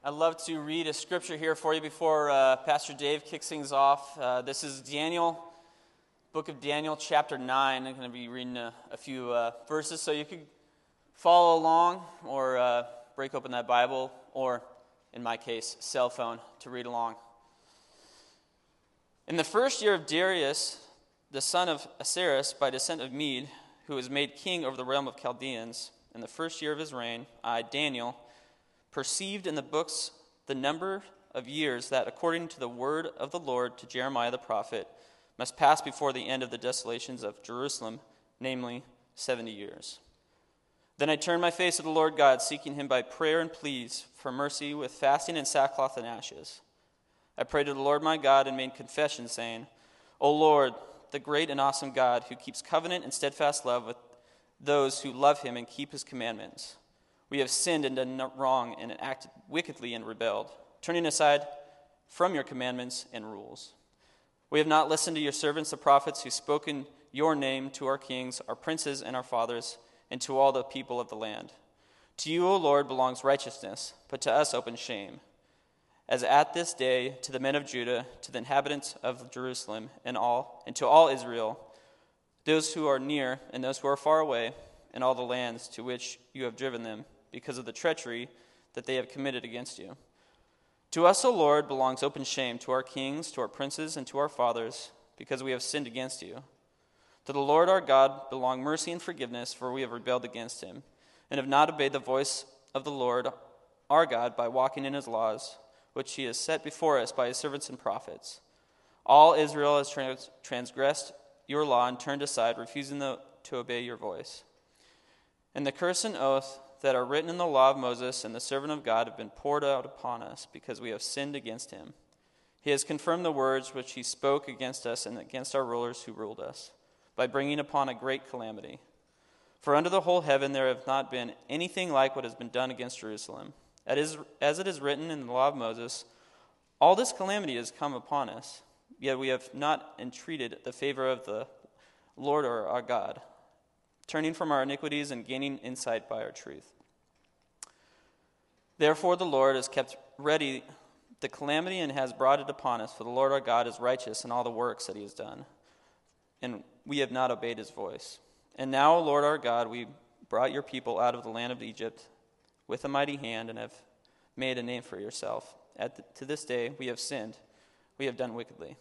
I'd love to read a scripture here for you before Pastor Dave kicks things off. This is Daniel, book of Daniel, chapter 9. I'm going to be reading a few verses, so you could follow along or break open that Bible, or, in my case, cell phone to read along. In the first year of Darius, the son of Ahasuerus, by descent of Mede, who was made king over the realm of Chaldeans, in the first year of his reign, I, Daniel, perceived in the books the number of years that, according to the word of the Lord to Jeremiah the prophet, must pass before the end of the desolations of Jerusalem, namely 70 years. Then I turned my face to the Lord God, seeking him by prayer and pleas for mercy with fasting and sackcloth and ashes. I prayed to the Lord my God and made confession, saying, O Lord, the great and awesome God, who keeps covenant and steadfast love with those who love him and keep his commandments. We have sinned and done wrong and acted wickedly and rebelled, turning aside from your commandments and rules. We have not listened to your servants, the prophets, who spoke in your name to our kings, our princes, and our fathers, and to all the people of the land. To you, O Lord, belongs righteousness, but to us open shame. As at this day, to the men of Judah, to the inhabitants of Jerusalem, and to all Israel, those who are near and those who are far away, and all the lands to which you have driven them, because of the treachery that they have committed against you. To us, O Lord, belongs open shame, to our kings, to our princes, and to our fathers, because we have sinned against you. To the Lord our God belong mercy and forgiveness, for we have rebelled against him, and have not obeyed the voice of the Lord our God by walking in his laws, which he has set before us by his servants and prophets. All Israel has transgressed your law and turned aside, refusing to obey your voice. And the curse and oath that are written in the law of Moses and the servant of God have been poured out upon us, because we have sinned against him. He has confirmed the words which he spoke against us and against our rulers who ruled us, by bringing upon a great calamity. For under the whole heaven there have not been anything like what has been done against Jerusalem. As it is written in the law of Moses, all this calamity has come upon us, yet we have not entreated the favor of the Lord or our God, turning from our iniquities and gaining insight by our truth. Therefore the Lord has kept ready the calamity and has brought it upon us, for the Lord our God is righteous in all the works that he has done, and we have not obeyed his voice. And now, O Lord our God, we brought your people out of the land of Egypt with a mighty hand and have made a name for yourself. To this day we have sinned, we have done wickedly.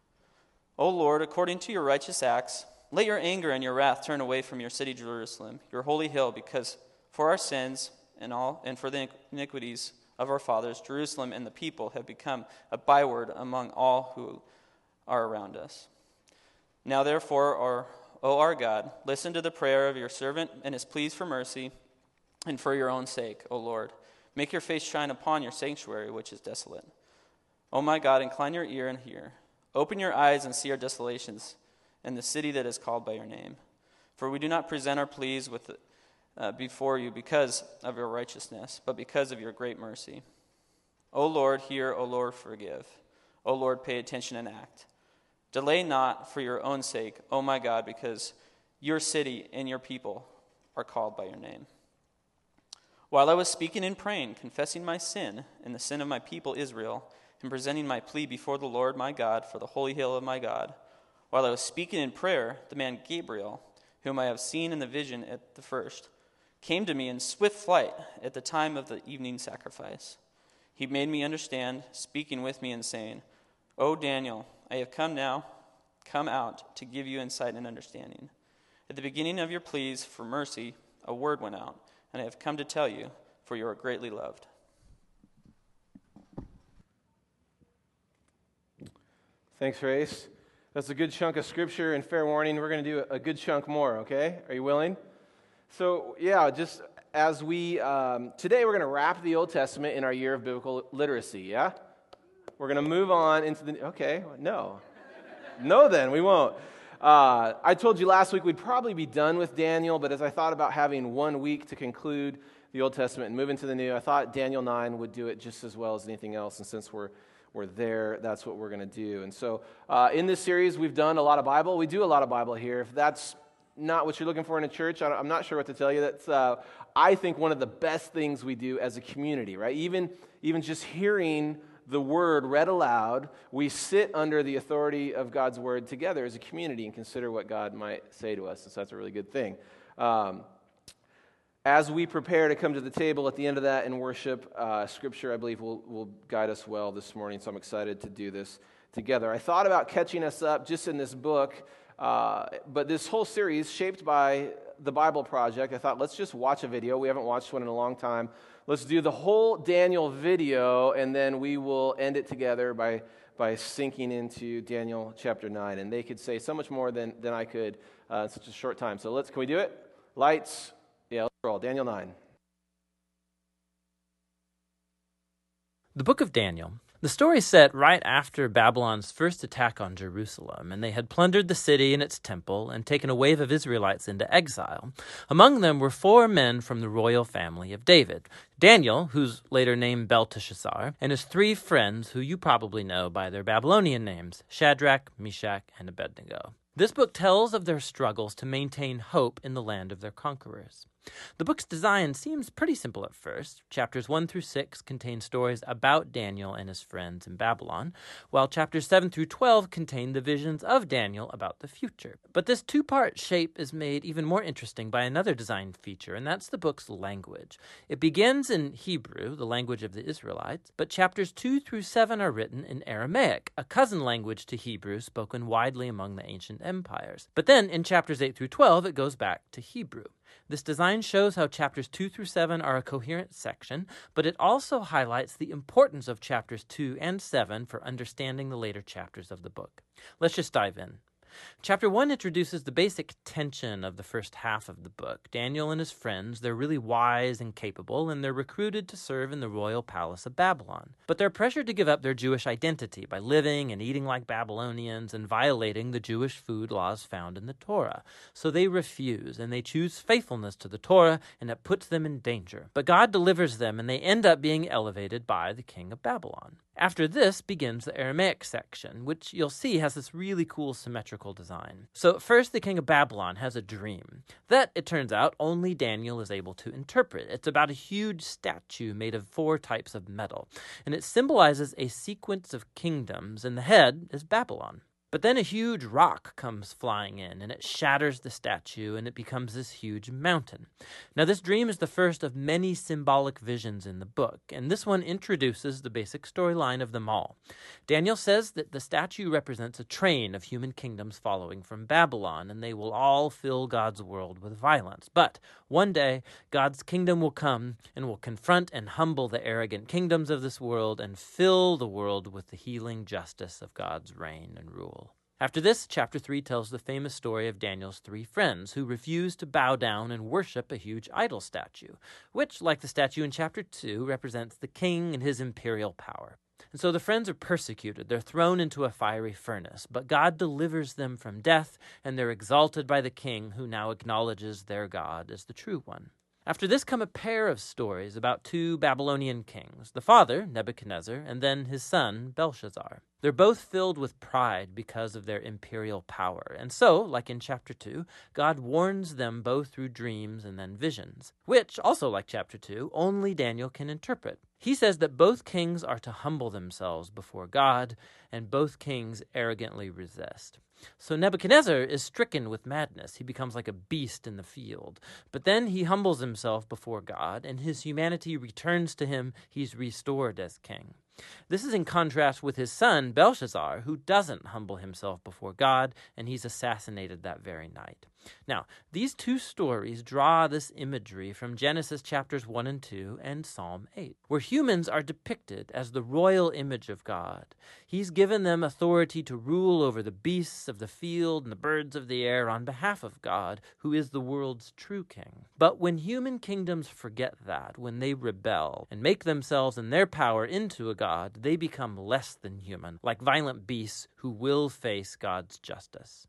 O Lord, according to your righteous acts, let your anger and your wrath turn away from your city Jerusalem, your holy hill, because for our sins and for the iniquities of our fathers, Jerusalem and the people have become a byword among all who are around us. Now therefore, O our God, listen to the prayer of your servant and his pleas for mercy, and for your own sake, O Lord, make your face shine upon your sanctuary, which is desolate. O my God, incline your ear and hear. Open your eyes and see our desolations, and the city that is called by your name. For we do not present our pleas before you because of your righteousness, but because of your great mercy. O Lord, hear, O Lord, forgive. O Lord, pay attention and act. Delay not for your own sake, O my God, because your city and your people are called by your name. While I was speaking and praying, confessing my sin and the sin of my people Israel, and presenting my plea before the Lord my God for the holy hill of my God, while I was speaking in prayer, the man Gabriel, whom I have seen in the vision at the first, came to me in swift flight at the time of the evening sacrifice. He made me understand, speaking with me and saying, O Daniel, I have come out to give you insight and understanding. At the beginning of your pleas for mercy, a word went out, and I have come to tell you, for you are greatly loved. Thanks, Race. That's a good chunk of scripture, and fair warning, we're going to do a good chunk more, okay? Are you willing? So, yeah, just as today we're going to wrap the Old Testament in our year of biblical literacy, yeah? We're going to move on into no then, we won't. I told you last week we'd probably be done with Daniel, but as I thought about having 1 week to conclude the Old Testament and move into the New, I thought Daniel 9 would do it just as well as anything else, and since we're there, that's what we're going to do. And so in this series, we've done a lot of Bible. We do a lot of Bible here. If that's not what you're looking for in a church, I'm not sure what to tell you. That's, I think, one of the best things we do as a community, right? Even even just hearing the word read aloud, we sit under the authority of God's word together as a community and consider what God might say to us. And so that's a really good thing. As we prepare to come to the table at the end of that and worship, Scripture, I believe, will guide us well this morning. So I'm excited to do this together. I thought about catching us up just in this book, but this whole series, shaped by the Bible Project, I thought, let's just watch a video. We haven't watched one in a long time. Let's do the whole Daniel video, and then we will end it together by sinking into Daniel chapter 9. And they could say so much more than I could in such a short time. So can we do it? Lights. Yeah, let's roll. Daniel 9. The book of Daniel. The story is set right after Babylon's first attack on Jerusalem, and they had plundered the city and its temple and taken a wave of Israelites into exile. Among them were 4 men from the royal family of David: Daniel, who's later named Belteshazzar, and his 3 friends who you probably know by their Babylonian names, Shadrach, Meshach, and Abednego. This book tells of their struggles to maintain hope in the land of their conquerors. The book's design seems pretty simple at first. Chapters 1 through 6 contain stories about Daniel and his friends in Babylon, while chapters 7 through 12 contain the visions of Daniel about the future. But this 2-part shape is made even more interesting by another design feature, and that's the book's language. It begins in Hebrew, the language of the Israelites, but chapters 2 through 7 are written in Aramaic, a cousin language to Hebrew spoken widely among the ancient empires. But then in chapters 8 through 12, it goes back to Hebrew. This design shows how chapters 2 through 7 are a coherent section, but it also highlights the importance of chapters 2 and 7 for understanding the later chapters of the book. Let's just dive in. Chapter 1 introduces the basic tension of the first half of the book. Daniel and his friends, they're really wise and capable, and they're recruited to serve in the royal palace of Babylon. But they're pressured to give up their Jewish identity by living and eating like Babylonians and violating the Jewish food laws found in the Torah. So they refuse, and they choose faithfulness to the Torah, and it puts them in danger. But God delivers them, and they end up being elevated by the king of Babylon. After this begins the Aramaic section, which you'll see has this really cool symmetrical design. So first, the king of Babylon has a dream that, it turns out, only Daniel is able to interpret. It's about a huge statue made of 4 types of metal, and it symbolizes a sequence of kingdoms, and the head is Babylon. But then a huge rock comes flying in, and it shatters the statue, and it becomes this huge mountain. Now, this dream is the first of many symbolic visions in the book, and this one introduces the basic storyline of them all. Daniel says that the statue represents a train of human kingdoms following from Babylon, and they will all fill God's world with violence. But one day, God's kingdom will come and will confront and humble the arrogant kingdoms of this world and fill the world with the healing justice of God's reign and rule. After this, chapter 3 tells the famous story of Daniel's 3 friends who refuse to bow down and worship a huge idol statue, which, like the statue in chapter 2, represents the king and his imperial power. And so the friends are persecuted. They're thrown into a fiery furnace, but God delivers them from death, and they're exalted by the king, who now acknowledges their God as the true one. After this come a pair of stories about 2 Babylonian kings, the father, Nebuchadnezzar, and then his son, Belshazzar. They're both filled with pride because of their imperial power. And so, like in chapter 2, God warns them both through dreams and then visions, which, also like chapter 2, only Daniel can interpret. He says that both kings are to humble themselves before God, and both kings arrogantly resist. So Nebuchadnezzar is stricken with madness. He becomes like a beast in the field. But then he humbles himself before God, and his humanity returns to him. He's restored as king. This is in contrast with his son, Belshazzar, who doesn't humble himself before God, and he's assassinated that very night. Now, these 2 stories draw this imagery from Genesis chapters 1 and 2 and Psalm 8, where humans are depicted as the royal image of God. He's given them authority to rule over the beasts of the field and the birds of the air on behalf of God, who is the world's true king. But when human kingdoms forget that, when they rebel and make themselves and their power into a god, they become less than human, like violent beasts who will face God's justice.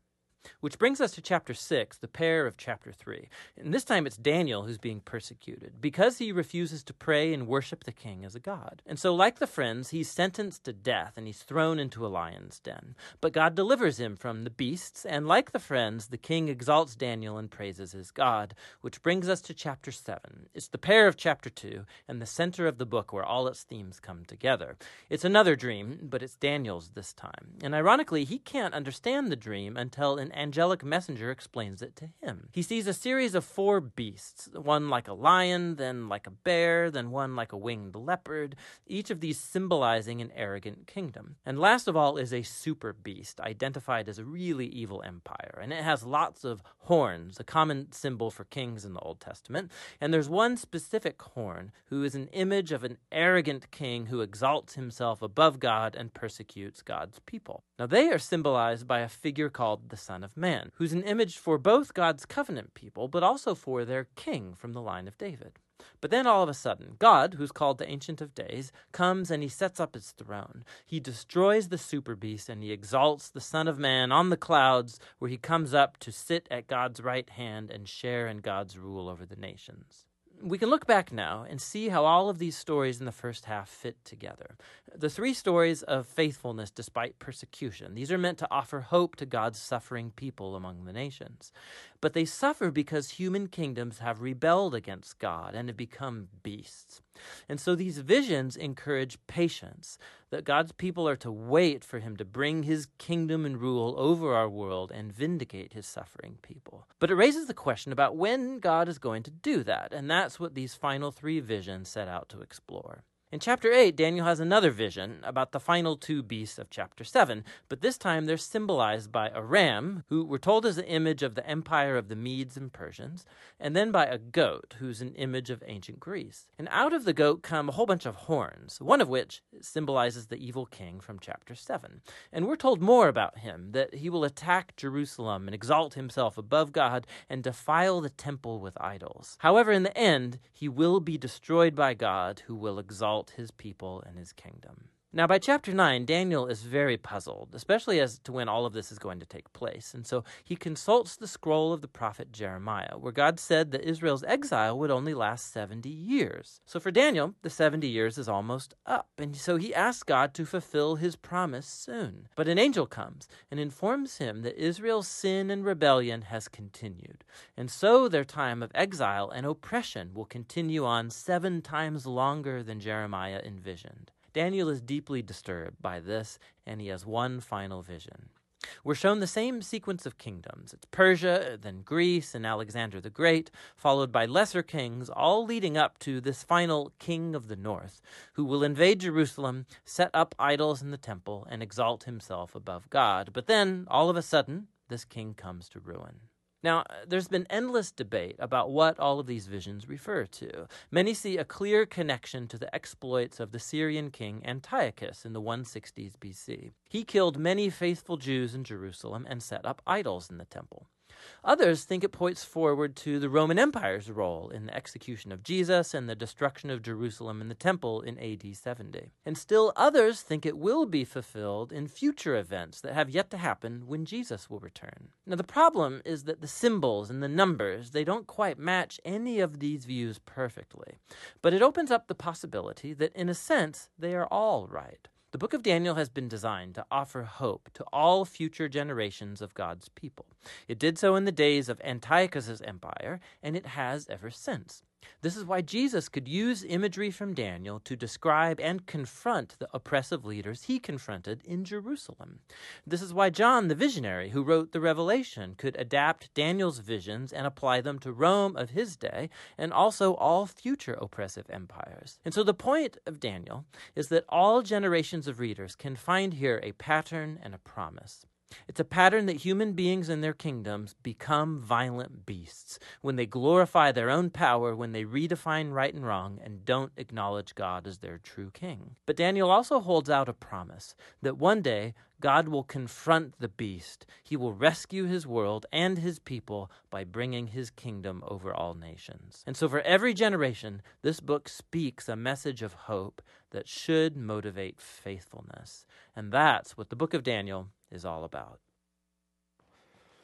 Which brings us to chapter 6, the pair of chapter 3. And this time it's Daniel who's being persecuted because he refuses to pray and worship the king as a god. And so, like the friends, he's sentenced to death and he's thrown into a lion's den. But God delivers him from the beasts, and like the friends, the king exalts Daniel and praises his God, which brings us to chapter 7. It's the pair of chapter 2 and the center of the book where all its themes come together. It's another dream, but it's Daniel's this time. And ironically, he can't understand the dream until an angelic messenger explains it to him. He sees a series of 4 beasts, one like a lion, then like a bear, then one like a winged leopard, each of these symbolizing an arrogant kingdom. And last of all is a super beast, identified as a really evil empire. And it has lots of horns, a common symbol for kings in the Old Testament. And there's one specific horn who is an image of an arrogant king who exalts himself above God and persecutes God's people. Now they are symbolized by a figure called the Son of Man, who's an image for both God's covenant people, but also for their king from the line of David. But then all of a sudden, God, who's called the Ancient of Days, comes and he sets up his throne. He destroys the super beast and he exalts the Son of Man on the clouds, where he comes up to sit at God's right hand and share in God's rule over the nations. We can look back now and see how all of these stories in the first half fit together. The 3 stories of faithfulness despite persecution. These are meant to offer hope to God's suffering people among the nations. But they suffer because human kingdoms have rebelled against God and have become beasts. And so these visions encourage patience, that God's people are to wait for him to bring his kingdom and rule over our world and vindicate his suffering people. But it raises the question about when God is going to do that, and that's what these final 3 visions set out to explore. In chapter 8, Daniel has another vision about the final 2 beasts of chapter 7, but this time they're symbolized by a ram, who we're told is an image of the empire of the Medes and Persians, and then by a goat, who's an image of ancient Greece. And out of the goat come a whole bunch of horns, one of which symbolizes the evil king from chapter 7. And we're told more about him, that he will attack Jerusalem and exalt himself above God and defile the temple with idols. However, in the end, he will be destroyed by God, who will exalt his people and his kingdom. Now, by chapter 9, Daniel is very puzzled, especially as to when all of this is going to take place. And so he consults the scroll of the prophet Jeremiah, where God said that Israel's exile would only last 70 years. So for Daniel, the 70 years is almost up. And so he asks God to fulfill his promise soon. But an angel comes and informs him that Israel's sin and rebellion has continued. And so their time of exile and oppression will continue on 7 times longer than Jeremiah envisioned. Daniel is deeply disturbed by this, and he has one final vision. We're shown the same sequence of kingdoms. It's Persia, then Greece, and Alexander the Great, followed by lesser kings, all leading up to this final king of the north, who will invade Jerusalem, set up idols in the temple, and exalt himself above God. But then, all of a sudden, this king comes to ruin. Now, there's been endless debate about what all of these visions refer to. Many see a clear connection to the exploits of the Syrian king Antiochus in the 160s BC. He killed many faithful Jews in Jerusalem and set up idols in the temple. Others think it points forward to the Roman Empire's role in the execution of Jesus and the destruction of Jerusalem and the temple in AD 70. And still others think it will be fulfilled in future events that have yet to happen when Jesus will return. Now the problem is that the symbols and the numbers, they don't quite match any of these views perfectly. But it opens up the possibility that in a sense they are all right. The book of Daniel has been designed to offer hope to all future generations of God's people. It did so in the days of Antiochus' empire, and it has ever since. This is why Jesus could use imagery from Daniel to describe and confront the oppressive leaders he confronted in Jerusalem. This is why John, the visionary who wrote the Revelation, could adapt Daniel's visions and apply them to Rome of his day and also all future oppressive empires. And so the point of Daniel is that all generations of readers can find here a pattern and a promise. It's a pattern that human beings and their kingdoms become violent beasts when they glorify their own power, when they redefine right and wrong and don't acknowledge God as their true king. But Daniel also holds out a promise that one day God will confront the beast. He will rescue his world and his people by bringing his kingdom over all nations. And so for every generation, this book speaks a message of hope that should motivate faithfulness. And that's what the book of Daniel is all about.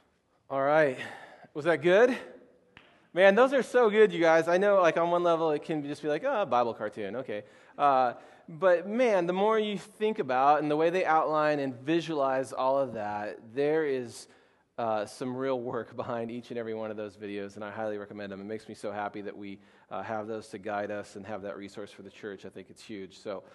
All right. Was that good? Man, those are so good, you guys. I know, like, on one level, it can just be like, oh, a Bible cartoon, okay. But, man, the more you think about and the way they outline and visualize all of that, there is some real work behind each and every one of those videos, and I highly recommend them. It makes me so happy that we have those to guide us and have that resource for the church. I think it's huge. So,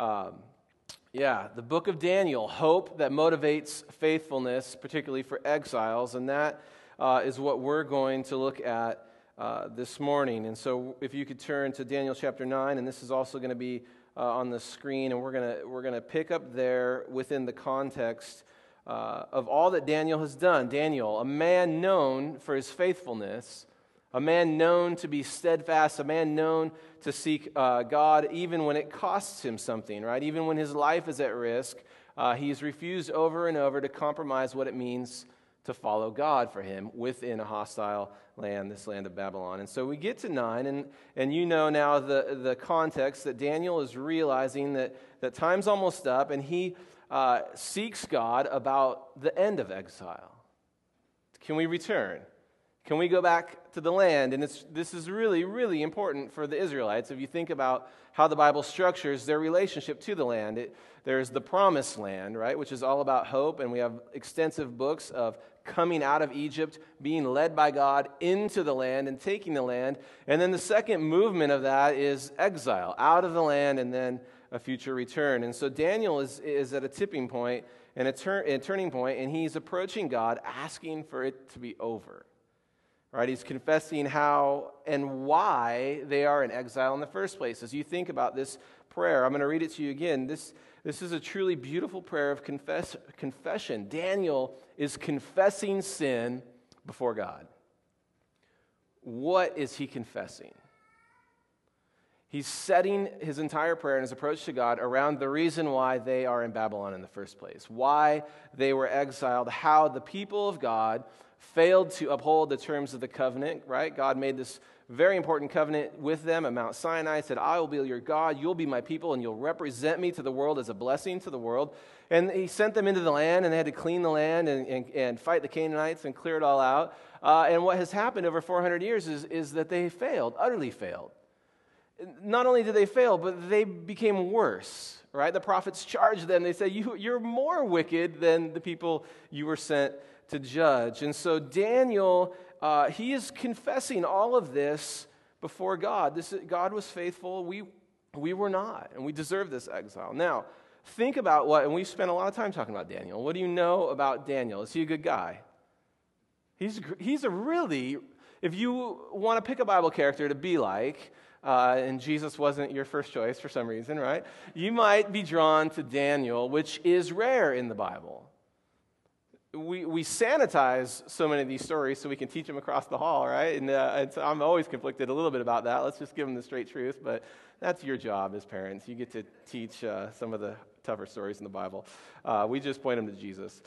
yeah, the book of Daniel, hope that motivates faithfulness, particularly for exiles, and that is what we're going to look at this morning. And so if you could turn to Daniel chapter 9, and this is also going to be on the screen, and we're gonna pick up there within the context of all that Daniel has done. Daniel, a man known for his faithfulness, a man known to be steadfast, a man known to seek God even when it costs him something, right? Even when his life is at risk, he's refused over and over to compromise what it means to follow God for him within a hostile land, this land of Babylon. And so we get to 9, and you know now the context that Daniel is realizing that time's almost up, and he seeks God about the end of exile. Can we return? Can we go back to the land? And this is really, really important for the Israelites. If you think about how the Bible structures their relationship to the land, there's the promised land, right, which is all about hope, and we have extensive books of coming out of Egypt, being led by God into the land and taking the land. And then the second movement of that is exile, out of the land, and then a future return. And so Daniel is at a tipping point and a turning point, and he's approaching God, asking for it to be over. Right? He's confessing how and why they are in exile in the first place. As you think about this prayer, I'm going to read it to you again. This is a truly beautiful prayer of confession. Daniel is confessing sin before God. What is he confessing? He's setting his entire prayer and his approach to God around the reason why they are in Babylon in the first place, why they were exiled, how the people of God failed to uphold the terms of the covenant, right? God made this very important covenant with them at Mount Sinai, said, I will be your God, you'll be my people, and you'll represent me to the world as a blessing to the world. And he sent them into the land, and they had to clean the land and fight the Canaanites and clear it all out. And what has happened over 400 years is that they failed, utterly failed. Not only did they fail, but they became worse, right? The prophets charged them. They said, you're more wicked than the people you were sent to judge. And so Daniel, he is confessing all of this before God. God was faithful. We were not, and we deserve this exile. Now, think about and we spent a lot of time talking about Daniel. What do you know about Daniel? Is he a good guy? He's a really, if you want to pick a Bible character to be like, and Jesus wasn't your first choice for some reason, right? You might be drawn to Daniel, which is rare in the Bible. We sanitize so many of these stories so we can teach them across the hall, right? And so I'm always conflicted a little bit about that. Let's just give them the straight truth, but that's your job as parents. You get to teach some of the tougher stories in the Bible. We just point them to Jesus.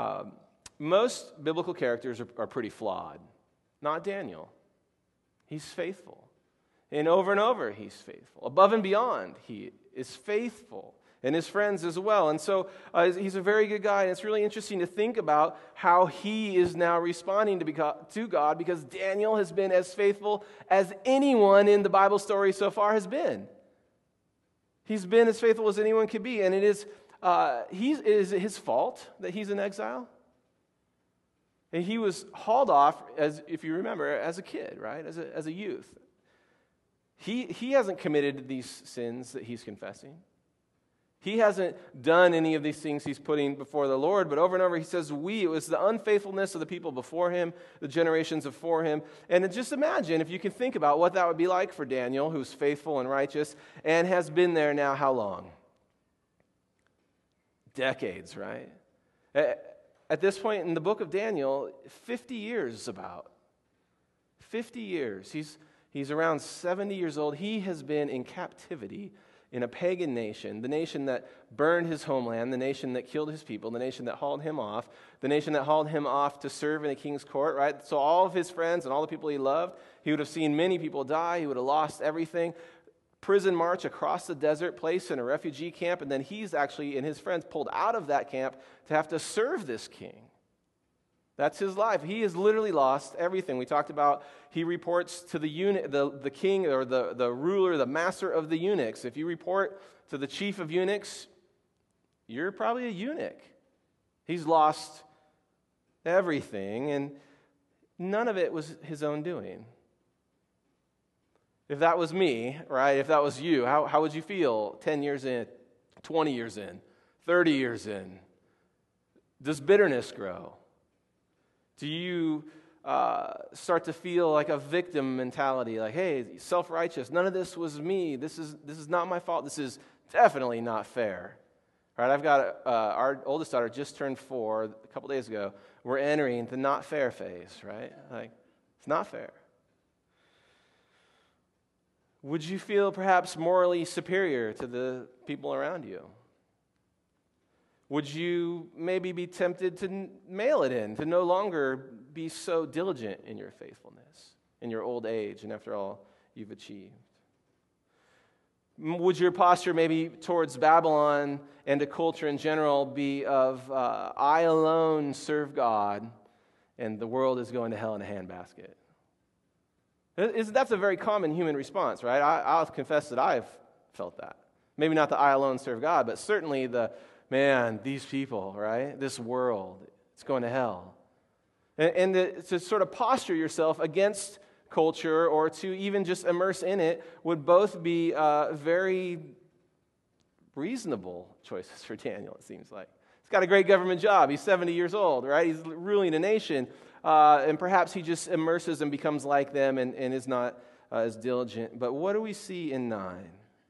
Most biblical characters are pretty flawed. Not Daniel. He's faithful. And over, he's faithful. Above and beyond, he is faithful. And his friends as well. And so he's a very good guy. And it's really interesting to think about how he is now responding to God, because Daniel has been as faithful as anyone in the Bible story so far has been. He's been as faithful as anyone could be. And is it his fault that he's in exile? And he was hauled off, as if you remember, as a kid, right? As a youth. He hasn't committed these sins that he's confessing. He hasn't done any of these things he's putting before the Lord, but over and over he says, it was the unfaithfulness of the people before him, the generations before him. And just imagine, if you can think about what that would be like for Daniel, who's faithful and righteous, and has been there now how long? Decades, right? At this point in the book of Daniel, 50 years about. 50 years. He's around 70 years old. He has been in captivity in a pagan nation, the nation that burned his homeland, the nation that killed his people, the nation that hauled him off, the nation that hauled him off to serve in a king's court, right? So all of his friends and all the people he loved, he would have seen many people die. He would have lost everything. Prison march across the desert, placed in a refugee camp, and then he's actually and his friends pulled out of that camp to have to serve this king. That's his life. He has literally lost everything. We talked about he reports to the king or the ruler, the master of the eunuchs. If you report to the chief of eunuchs, you're probably a eunuch. He's lost everything, and none of it was his own doing. If that was me, right, if that was you, how would you feel 10 years in, 20 years in, 30 years in? Does bitterness grow? Do you start to feel like a victim mentality, like, hey, self-righteous, none of this was me, this is not my fault, this is definitely not fair? Right, I've got our oldest daughter just turned 4 a couple days ago. We're entering the not fair phase, right? Like, it's not fair. Would you feel perhaps morally superior to the people around you? Would you maybe be tempted to mail it in, to no longer be so diligent in your faithfulness, in your old age, and after all you've achieved? Would your posture maybe towards Babylon and to culture in general be of, I alone serve God, and the world is going to hell in a handbasket? That's a very common human response, right? I'll confess that I've felt that. Maybe not the I alone serve God, but certainly the, man, these people, right? This world, it's going to hell. And to sort of posture yourself against culture or to even just immerse in it would both be very reasonable choices for Daniel, it seems like. He's got a great government job. He's 70 years old, right? He's ruling a nation. And perhaps he just immerses and becomes like them and is not as diligent. But what do we see in 9?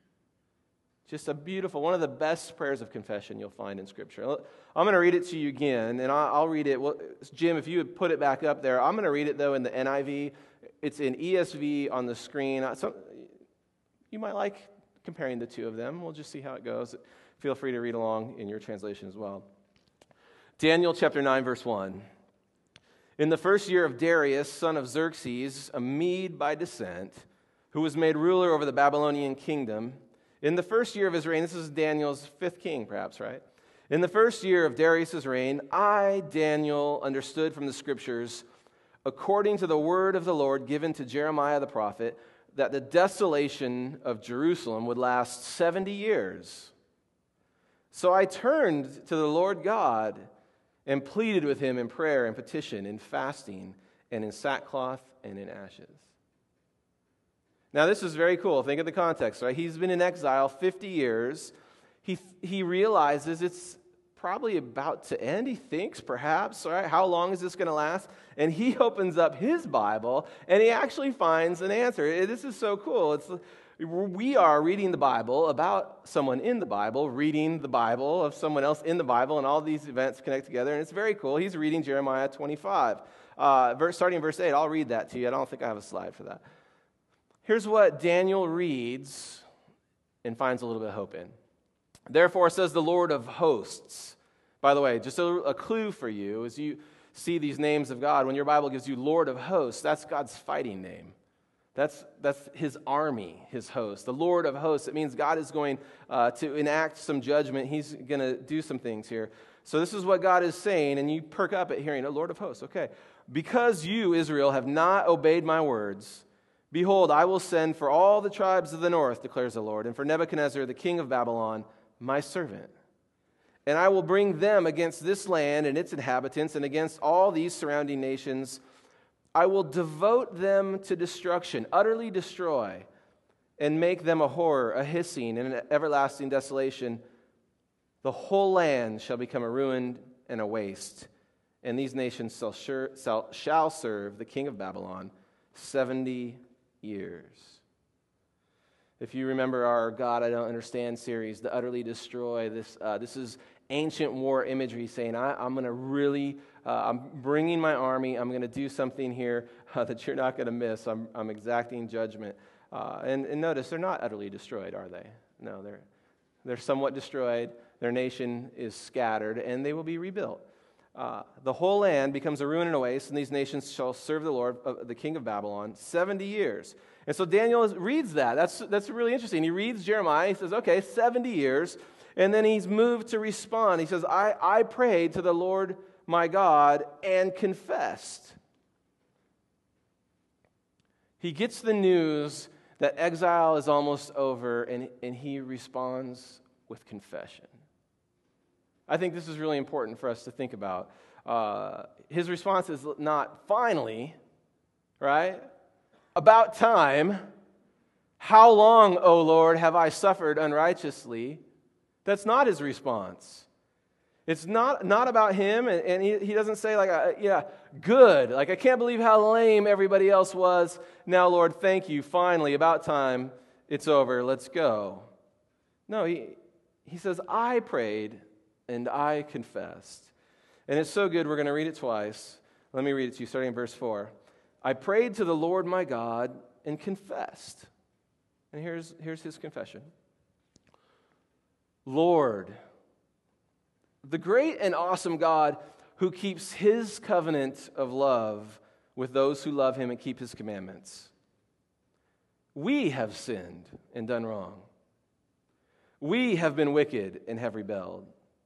Just a beautiful, one of the best prayers of confession you'll find in Scripture. I'm going to read it to you again, and I'll read it. Well, Jim, if you would put it back up there. I'm going to read it, though, in the NIV. It's in ESV on the screen. So you might like comparing the two of them. We'll just see how it goes. Feel free to read along in your translation as well. Daniel chapter 9, verse 1. In the first year of Darius, son of Xerxes, a Mede by descent, who was made ruler over the Babylonian kingdom, in the first year of his reign, this is Daniel's 5th king, perhaps, right? In the first year of Darius' reign, I, Daniel, understood from the Scriptures, according to the word of the Lord given to Jeremiah the prophet, that the desolation of Jerusalem would last 70 years. So I turned to the Lord God and pleaded with him in prayer and petition, in fasting, and in sackcloth and in ashes. Now, this is very cool. Think of the context, right? He's been in exile 50 years. He realizes it's probably about to end, he thinks, perhaps, right? How long is this going to last? And he opens up his Bible, and he actually finds an answer. This is so cool. We are reading the Bible about someone in the Bible, reading the Bible of someone else in the Bible, and all these events connect together, and it's very cool. He's reading Jeremiah 25. Starting in verse 8, I'll read that to you. I don't think I have a slide for that. Here's what Daniel reads and finds a little bit of hope in. Therefore, says the Lord of hosts. By the way, just a clue for you, as you see these names of God, when your Bible gives you Lord of hosts, that's God's fighting name. That's his army, his host. The Lord of hosts, it means God is going to enact some judgment. He's going to do some things here. So this is what God is saying, and you perk up at hearing, a Lord of hosts. Okay. Because you, Israel, have not obeyed my words, behold, I will send for all the tribes of the north, declares the Lord, and for Nebuchadnezzar, the king of Babylon, my servant. And I will bring them against this land and its inhabitants and against all these surrounding nations. I will devote them to destruction, utterly destroy, and make them a horror, a hissing, and an everlasting desolation. The whole land shall become a ruin and a waste, and these nations shall serve the king of Babylon 70 years. If you remember our God I Don't Understand series, the utterly destroy, this is ancient war imagery saying, I'm going to really, I'm bringing my army, I'm going to do something here that you're not going to miss. I'm exacting judgment. And notice, they're not utterly destroyed, are they? No, they're somewhat destroyed. Their nation is scattered, and they will be rebuilt. The whole land becomes a ruin and a waste, and these nations shall serve the Lord, the king of Babylon, 70 years. And so Daniel reads that. That's really interesting. He reads Jeremiah. He says, okay, 70 years. And then he's moved to respond. He says, I prayed to the Lord my God, and confessed. He gets the news that exile is almost over, and he responds with confession. I think this is really important for us to think about. His response is not finally, right? About time. How long, O Lord, have I suffered unrighteously? That's not his response. It's not about him, and he doesn't say yeah, good. Like, I can't believe how lame everybody else was. Now, Lord, thank you. Finally, about time. It's over. Let's go. No, he says, I prayed and I confessed. And it's so good, we're going to read it twice. Let me read it to you, starting in verse 4. I prayed to the Lord my God and confessed. And here's his confession. Lord, the great and awesome God who keeps his covenant of love with those who love him and keep his commandments. We have sinned and done wrong. We have been wicked and have rebelled.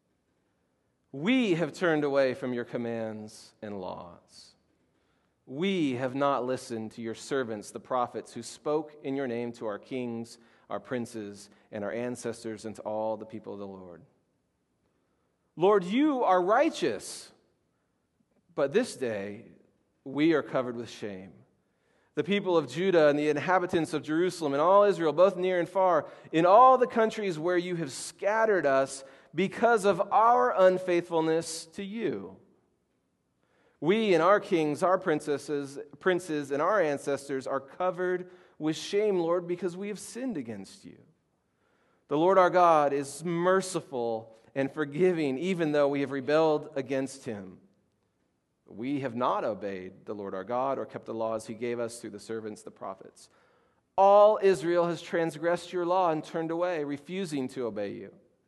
We have turned away from your commands and laws. We have not listened to your servants, the prophets, who spoke in your name to our kings, our princes, and our ancestors, and to all the people of the Lord. Lord, you are righteous, but this day we are covered with shame. The people of Judah and the inhabitants of Jerusalem and all Israel, both near and far, in all the countries where you have scattered us because of our unfaithfulness to you. We and our kings, our princes, and our ancestors are covered with shame, Lord, because we have sinned against you. The Lord our God is merciful and forgiving, even though we have rebelled against him. We have not obeyed the Lord our God or kept the laws he gave us through the servants, the prophets. All Israel has transgressed your law and turned away, refusing to obey you.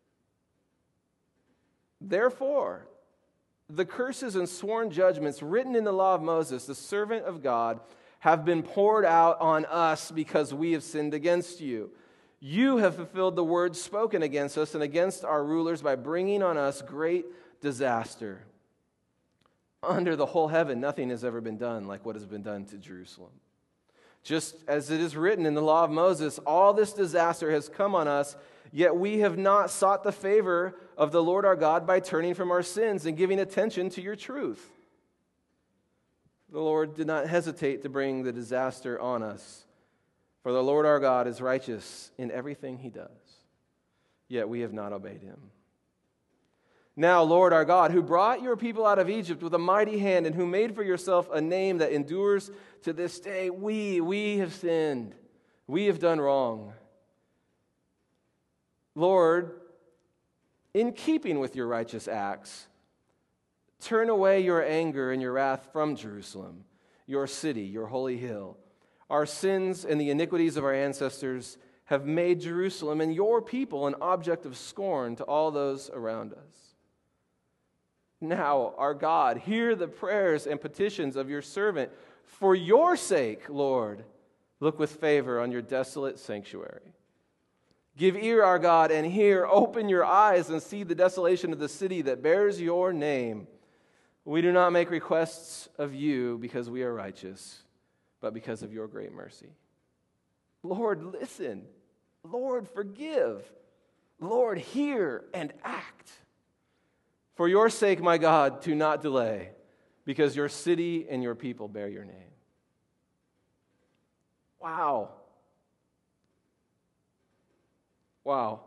Therefore, the curses and sworn judgments written in the law of Moses, the servant of God, have been poured out on us because we have sinned against you. You have fulfilled the words spoken against us and against our rulers by bringing on us great disaster. Under the whole heaven, nothing has ever been done like what has been done to Jerusalem. Just as it is written in the law of Moses, all this disaster has come on us, yet we have not sought the favor of the Lord our God by turning from our sins and giving attention to your truth. The Lord did not hesitate to bring the disaster on us, for the Lord our God is righteous in everything he does, yet we have not obeyed him. Now, Lord our God, who brought your people out of Egypt with a mighty hand and who made for yourself a name that endures to this day, we have sinned. We have done wrong. Lord, in keeping with your righteous acts, turn away your anger and your wrath from Jerusalem, your city, your holy hill. Our sins and the iniquities of our ancestors have made Jerusalem and your people an object of scorn to all those around us. Now, our God, hear the prayers and petitions of your servant. For your sake, Lord, look with favor on your desolate sanctuary. Give ear, our God, and hear. Open your eyes and see the desolation of the city that bears your name. We do not make requests of you because we are righteous, but because of your great mercy. Lord, listen. Lord, forgive. Lord, hear and act. For your sake, my God, do not delay, because your city and your people bear your name. Wow. Wow.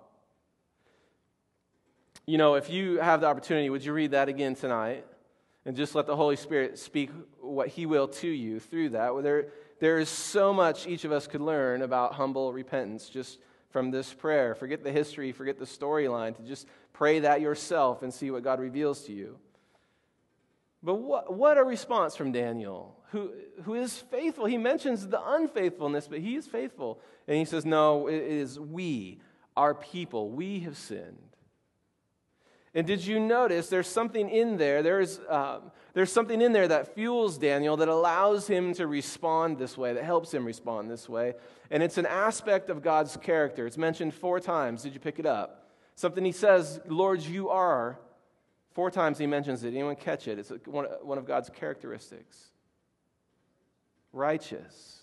You know, if you have the opportunity, would you read that again tonight? And just let the Holy Spirit speak what he will to you through that. There is so much each of us could learn about humble repentance just from this prayer. Forget the history, forget the storyline, to just pray that yourself and see what God reveals to you. But what a response from Daniel, who is faithful. He mentions the unfaithfulness, but he is faithful. And he says, no, it is we, our people, we have sinned. And did you notice there's something in there? There's something in there that fuels Daniel, that allows him to respond this way, that helps him respond this way. And it's an aspect of God's character. It's mentioned 4 times. Did you pick it up? Something he says, Lord, you are 4 times he mentions it. Anyone catch it? It's one of God's characteristics. Righteous.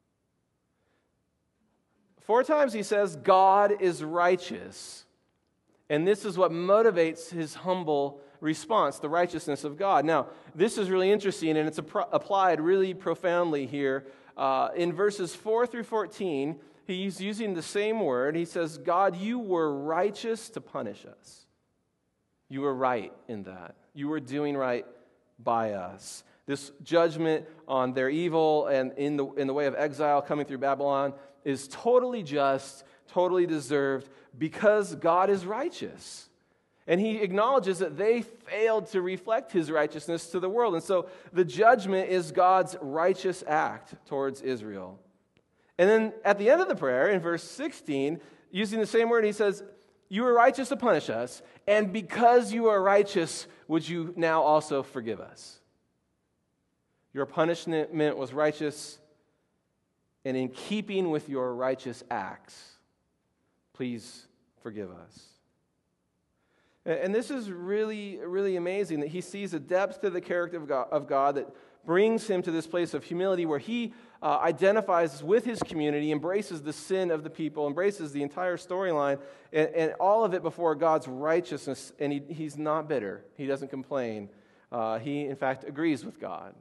4 times he says, God is righteous. And this is what motivates his humble response, the righteousness of God. Now, this is really interesting, and it's applied really profoundly here. In verses 4 through 14, he's using the same word. He says, God, you were righteous to punish us. You were right in that. You were doing right by us. This judgment on their evil and in the way of exile coming through Babylon is totally just, totally deserved, because God is righteous. And he acknowledges that they failed to reflect his righteousness to the world. And so the judgment is God's righteous act towards Israel. And then at the end of the prayer, in verse 16, using the same word, he says, you are righteous to punish us, and because you are righteous, would you now also forgive us? Your punishment was righteous, and in keeping with your righteous acts, please forgive us. And this is really, really amazing that he sees a depth to the character of God that brings him to this place of humility where he identifies with his community, embraces the sin of the people, embraces the entire storyline, and all of it before God's righteousness, and he's not bitter. He doesn't complain. He, in fact, agrees with God.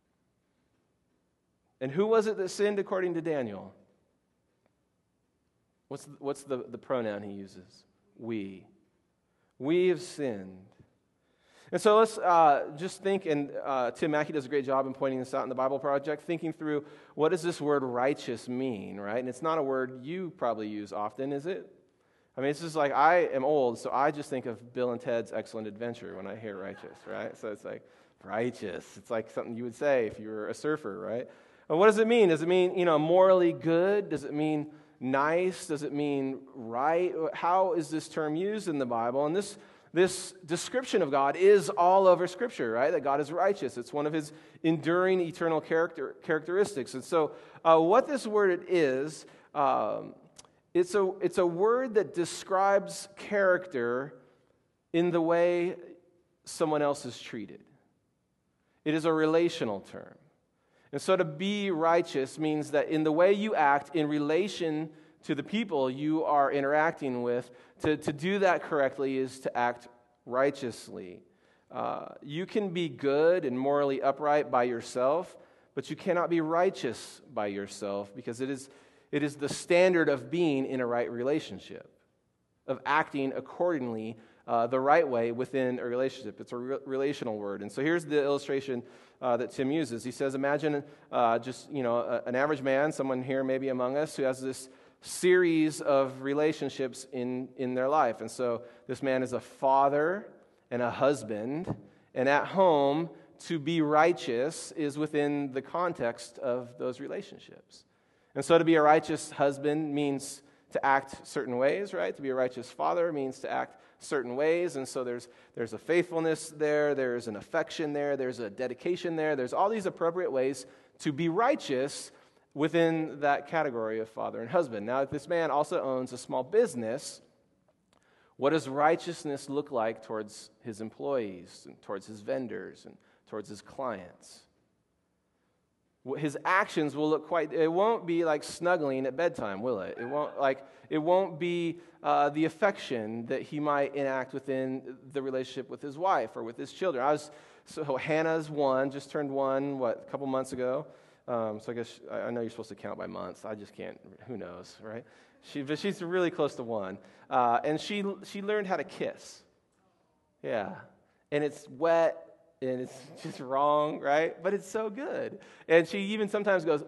And who was it that sinned according to Daniel? What's the pronoun he uses? We. We have sinned. And so let's just think, and Tim Mackey does a great job in pointing this out in the Bible Project, thinking through what does this word righteous mean, right? And it's not a word you probably use often, is it? I mean, it's just like, I am old, so I just think of Bill and Ted's Excellent Adventure when I hear righteous, right? So it's like, righteous. It's like something you would say if you were a surfer, right? But what does it mean? Does it mean, morally good? Does it mean nice? Does it mean right? How is this term used in the Bible? And this description of God is all over Scripture, right? That God is righteous. It's one of his enduring eternal characteristics. And so what this word is, it's a word that describes character in the way someone else is treated. It is a relational term. And so to be righteous means that in the way you act in relation to the people you are interacting with, to do that correctly is to act righteously. You can be good and morally upright by yourself, but you cannot be righteous by yourself because it is the standard of being in a right relationship, of acting accordingly the right way within a relationship. It's a relational word. And so here's the illustration that Tim uses. He says, imagine an average man, someone here maybe among us, who has this series of relationships in their life. And so this man is a father and a husband, and at home, to be righteous is within the context of those relationships. And so to be a righteous husband means to act certain ways, right? To be a righteous father means to act certain ways, and so there's a faithfulness there, there's an affection there, there's a dedication there, there's all these appropriate ways to be righteous within that category of father and husband. Now, if this man also owns a small business, what does righteousness look like towards his employees and towards his vendors and towards his clients? His actions will look it won't be like snuggling at bedtime, will it? It won't be the affection that he might enact within the relationship with his wife or with his children. Hannah's just turned one, a couple months ago. So I guess, I know you're supposed to count by months. I just can't, who knows, right? But she's really close to one. And she learned how to kiss. Yeah. And it's wet. And it's just wrong, right? But it's so good. And she even sometimes goes,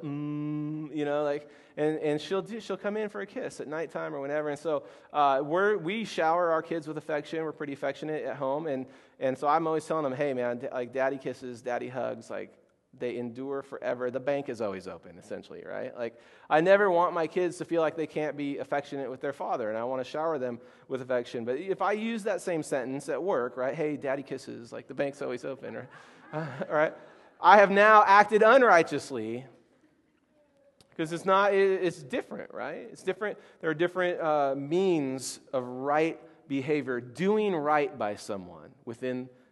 and she'll come in for a kiss at nighttime or whenever. And so we shower our kids with affection. We're pretty affectionate at home. And so I'm always telling them, hey, man, like daddy kisses, daddy hugs, like they endure forever. The bank is always open, essentially, right? Like I never want my kids to feel like they can't be affectionate with their father, and I want to shower them with affection. But if I use that same sentence at work, right? Hey, daddy kisses, like the bank's always open, right? I have now acted unrighteously because it's different, right? It's different. There are different means of right behavior, doing right by someone within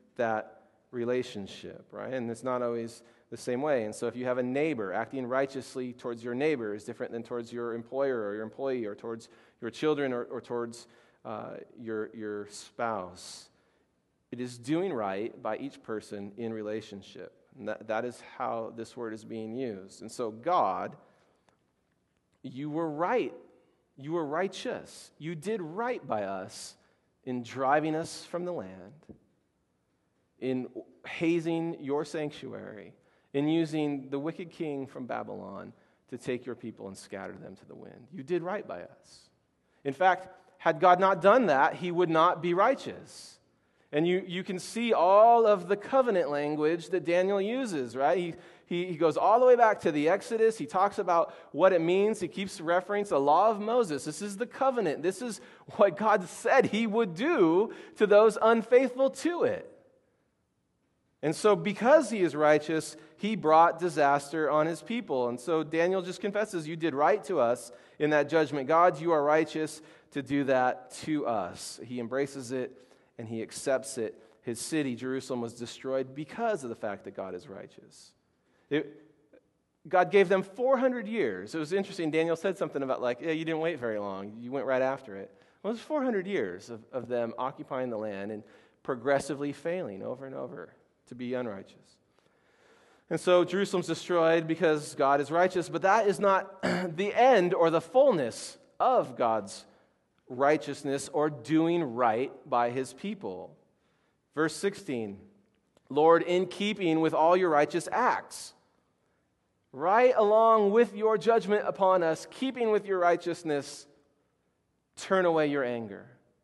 that relationship, right? And it's not always the same way. And so if you have a neighbor, acting righteously towards your neighbor is different than towards your employer or your employee or towards your children or towards your spouse. It is doing right by each person in relationship. And that is how this word is being used. And so God, you were right. You were righteous. You did right by us in driving us from the land, in hazing your sanctuary, in using the wicked king from Babylon to take your people and scatter them to the wind. You did right by us. In fact, had God not done that, he would not be righteous. And you can see all of the covenant language that Daniel uses, right? He goes all the way back to the Exodus. He talks about what it means. He keeps referencing the law of Moses. This is the covenant. This is what God said he would do to those unfaithful to it. And so because he is righteous, he brought disaster on his people. And so Daniel just confesses, you did right to us in that judgment. God, you are righteous to do that to us. He embraces it and he accepts it. His city, Jerusalem, was destroyed because of the fact that God is righteous. God gave them 400 years. It was interesting. Daniel said something about you didn't wait very long. You went right after it. Well, it was 400 years of them occupying the land and progressively failing over and over to be unrighteous. And so Jerusalem's destroyed because God is righteous, but that is not the end or the fullness of God's righteousness or doing right by his people. Verse 16, Lord, in keeping with all your righteous acts, right along with your judgment upon us, keeping with your righteousness, turn away your anger.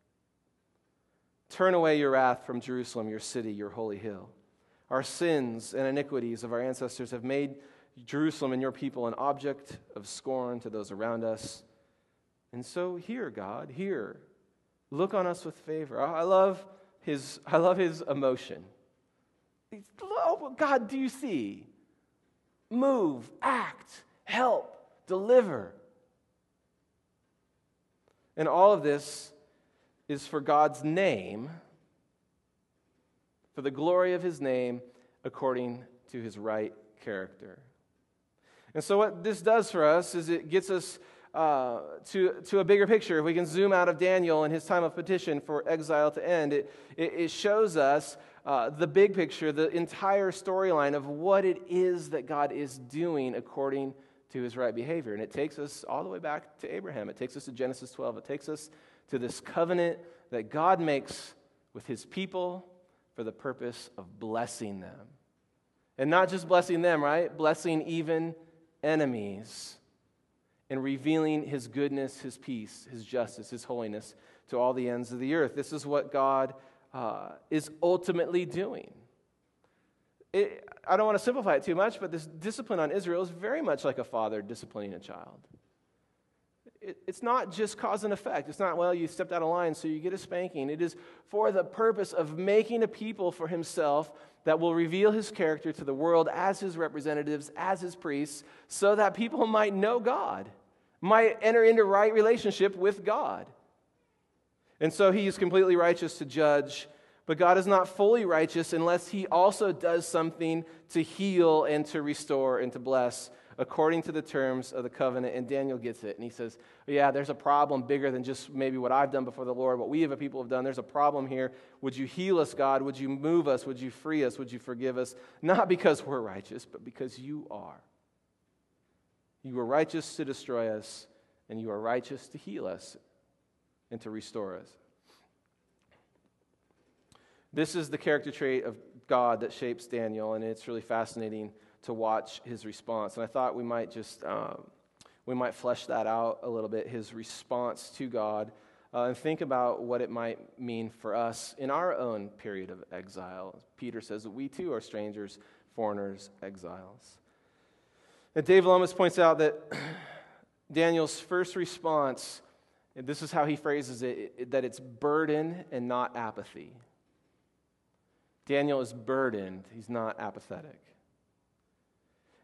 Turn away your wrath from Jerusalem, your city, your holy hill. Our sins and iniquities of our ancestors have made Jerusalem and your people an object of scorn to those around us. And so hear, God, hear. Look on us with favor. I love his emotion. Oh, God, do you see? Move, act, help, deliver. And all of this is for God's name, for the glory of his name, according to his right character. And so what this does for us is it gets us to a bigger picture. If we can zoom out of Daniel and his time of petition for exile to end, it shows us the big picture, the entire storyline of what it is that God is doing according to his right behavior. And it takes us all the way back to Abraham. It takes us to Genesis 12. It takes us to this covenant that God makes with his people for the purpose of blessing them. And not just blessing them, right? Blessing even enemies. And revealing his goodness, his peace, his justice, his holiness to all the ends of the earth. This is what God is ultimately doing. I don't want to simplify it too much, but this discipline on Israel is very much like a father disciplining a child. It's not just cause and effect. It's not, well, you stepped out of line, so you get a spanking. It is for the purpose of making a people for himself that will reveal his character to the world as his representatives, as his priests, so that people might know God, might enter into right relationship with God. And so he is completely righteous to judge, but God is not fully righteous unless he also does something to heal and to restore and to bless according to the terms of the covenant. And Daniel gets it, and he says, yeah, there's a problem bigger than just maybe what I've done before the Lord, what we as a people have done. There's a problem here. Would you heal us, God? Would you move us? Would you free us? Would you forgive us? Not because we're righteous, but because you are. You are righteous to destroy us, and you are righteous to heal us and to restore us. This is the character trait of God that shapes Daniel, and it's really fascinating to watch his response. And I thought we might just flesh that out a little bit, his response to God, and think about what it might mean for us in our own period of exile. Peter says that we too are strangers, foreigners, exiles. And Dave Lomas points out that Daniel's first response, and this is how he phrases it, that it's burden and not apathy. Daniel is burdened. He's not apathetic.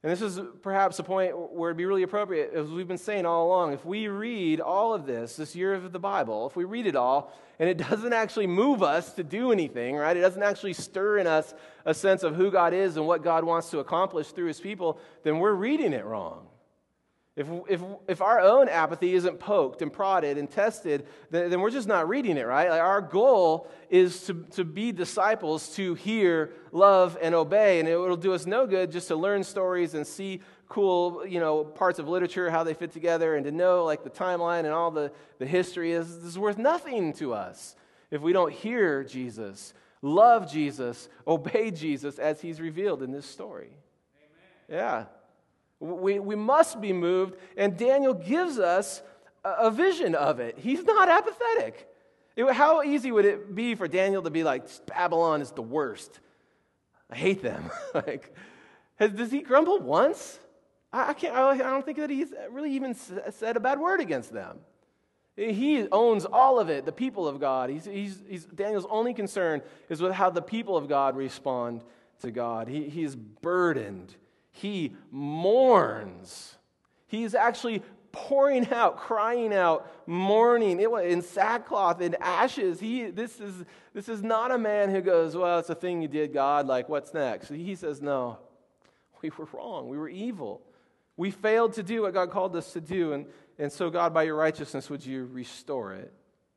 And this is perhaps a point where it'd be really appropriate, as we've been saying all along, if we read all of this year of the Bible, if we read it all, and it doesn't actually move us to do anything, right? It doesn't actually stir in us a sense of who God is and what God wants to accomplish through his people, then we're reading it wrong. If our own apathy isn't poked and prodded and tested, then we're just not reading it, right? Like our goal is to be disciples, to hear, love, and obey, and it'll do us no good just to learn stories and see cool, parts of literature, how they fit together, and to know like the timeline and all the history is worth nothing to us if we don't hear Jesus, love Jesus, obey Jesus as he's revealed in this story. Amen. Yeah. We must be moved, and Daniel gives us a vision of it. He's not apathetic. How easy would it be for Daniel to be like, Babylon is the worst. I hate them. Does he grumble once? I don't think that he's really even said a bad word against them. He owns all of it, the people of God. Daniel's only concern is with how the people of God respond to God. He's burdened. He mourns. He's actually pouring out, crying out, mourning in sackcloth and ashes. This is not a man who goes, well, it's a thing you did, God, like what's next? He says, no, we were wrong. We were evil. We failed to do what God called us to do, and so God, by your righteousness, would you restore it?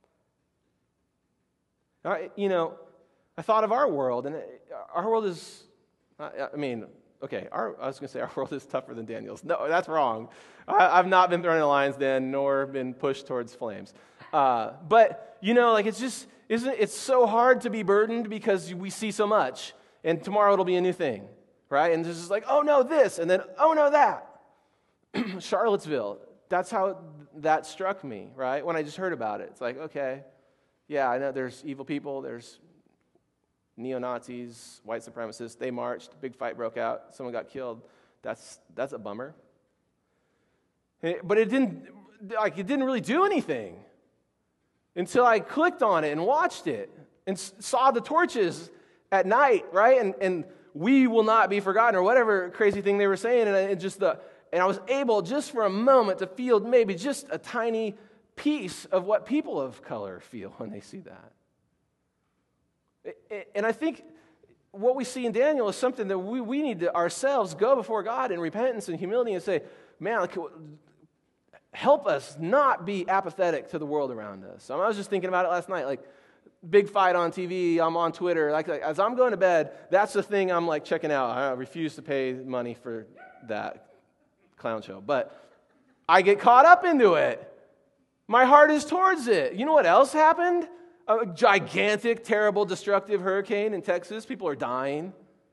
I thought of our world, and our world is, okay, I was going to say our world is tougher than Daniel's. No, that's wrong. I've not been thrown in the lion's den nor been pushed towards flames. But, it's so hard to be burdened because we see so much. And tomorrow it'll be a new thing, right? And it's just like, oh no, this, and then, oh no, that. Charlottesville, that's how that struck me, right? When I just heard about it. It's like, okay, yeah, I know there's evil people, there's neo-Nazis, white supremacists, they marched, big fight broke out, someone got killed. That's a bummer. But it didn't really do anything until I clicked on it and watched it and saw the torches at night, right? And we will not be forgotten, or whatever crazy thing they were saying, and I was able just for a moment to feel maybe just a tiny piece of what people of color feel when they see that. And I think what we see in Daniel is something that we need to ourselves go before God in repentance and humility and say, man, help us not be apathetic to the world around us. I was just thinking about it last night, like big fight on TV, I'm on Twitter. Like as I'm going to bed, that's the thing I'm like checking out. I refuse to pay money for that clown show. But I get caught up into it. My heart is towards it. You know what else happened? A gigantic, terrible, destructive hurricane in Texas. People are dying.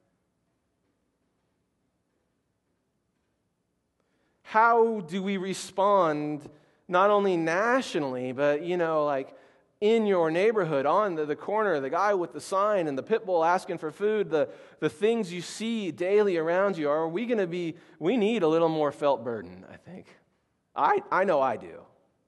How do we respond not only nationally, but, in your neighborhood, on the corner, the guy with the sign and the pit bull asking for food, the things you see daily around you? We need a little more felt burden, I think. I know I do.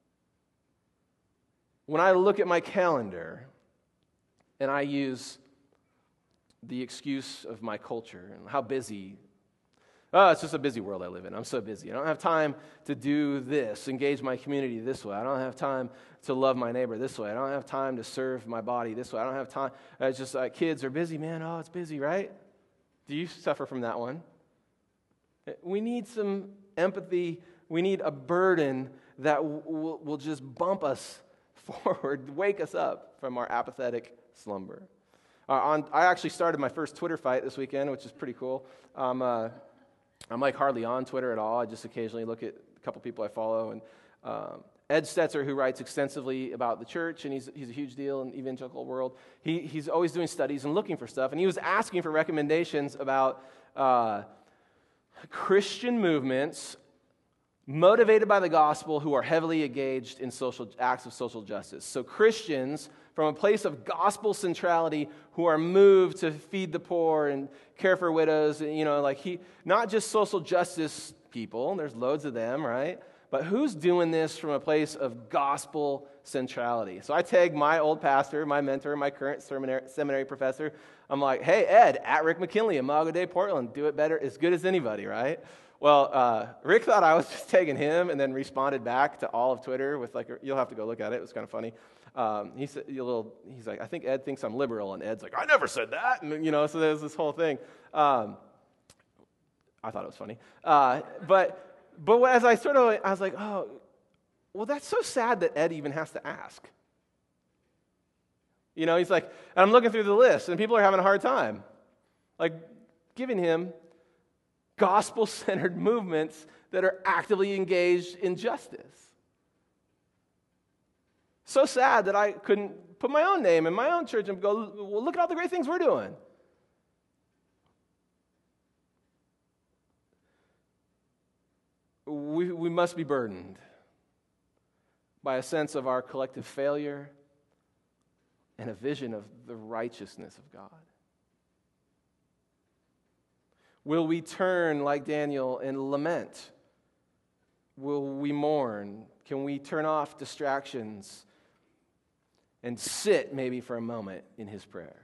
When I look at my calendar and I use the excuse of my culture and how busy, it's just a busy world I live in. I'm so busy. I don't have time to do this, engage my community this way. I don't have time to love my neighbor this way. I don't have time to serve my body this way. I don't have time. It's just like kids are busy, man. Oh, it's busy, right? Do you suffer from that one? We need some empathy. We need a burden that will just bump us forward, wake us up from our apathetic slumber. I actually started my first Twitter fight this weekend, which is pretty cool. I'm like hardly on Twitter at all. I just occasionally look at a couple people I follow. And Ed Stetzer, who writes extensively about the church, and he's a huge deal in the evangelical world, he's always doing studies and looking for stuff. And he was asking for recommendations about Christian movements motivated by the gospel who are heavily engaged in acts of social justice. So Christians from a place of gospel centrality who are moved to feed the poor and care for widows, not just social justice people, there's loads of them, right? but who's doing this from a place of gospel centrality? So I tag my old pastor, my mentor, my current seminary professor. I'm like, hey, Ed, at Rick McKinley, Imago Dei, Portland, do it better, as good as anybody, right? Well, Rick thought I was just tagging him and then responded back to all of Twitter with like, you'll have to go look at it. It was kind of funny. He's like, I think Ed thinks I'm liberal. And Ed's like, I never said that. And, so there's this whole thing. I thought it was funny. But as I was like, oh, well, that's so sad that Ed even has to ask. He's like, and I'm looking through the list, and people are having a hard time. Like, giving him gospel-centered movements that are actively engaged in justice. So sad that I couldn't put my own name in my own church and go, well, look at all the great things we're doing. We must be burdened by a sense of our collective failure and a vision of the righteousness of God. Will we turn like Daniel and lament? Will we mourn? Can we turn off distractions and sit maybe for a moment in his prayer?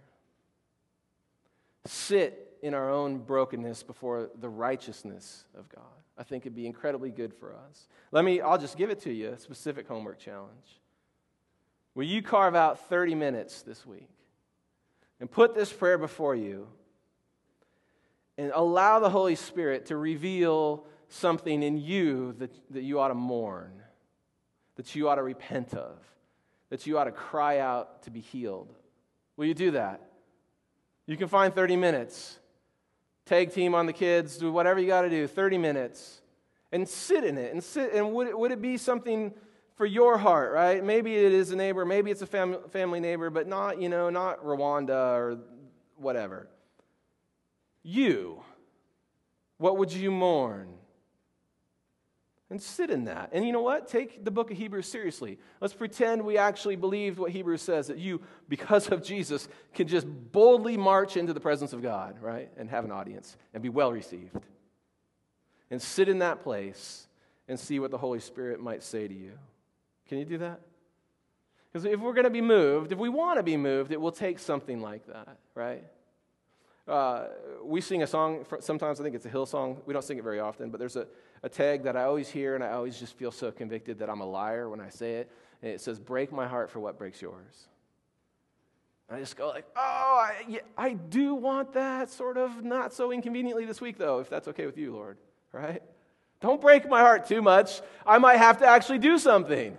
Sit in our own brokenness before the righteousness of God. I think it'd be incredibly good for us. I'll just give it to you, a specific homework challenge. Will you carve out 30 minutes this week and put this prayer before you and allow the Holy Spirit to reveal something in you that you ought to mourn, that you ought to repent of, that you ought to cry out to be healed? Will you do that? You can find 30 minutes. Tag team on the kids, do whatever you got to do, 30 minutes. And sit in it. And would it be something for your heart, right? Maybe it is a neighbor, maybe it's a family neighbor, but not Rwanda or whatever. What would you mourn? And sit in that. And you know what? Take the book of Hebrews seriously. Let's pretend we actually believed what Hebrews says, that you, because of Jesus, can just boldly march into the presence of God, right? And have an audience and be well received. And sit in that place and see what the Holy Spirit might say to you. Can you do that? Because if we're going to be moved, if we want to be moved, it will take something like that, right? We sing a song, sometimes I think it's a Hill song. We don't sing it very often, but there's a tag that I always hear, and I always just feel so convicted that I'm a liar when I say it. And it says, break my heart for what breaks yours. And I just go like, I do want that, sort of, not so inconveniently this week, though, if that's okay with you, Lord, right? Don't break my heart too much. I might have to actually do something.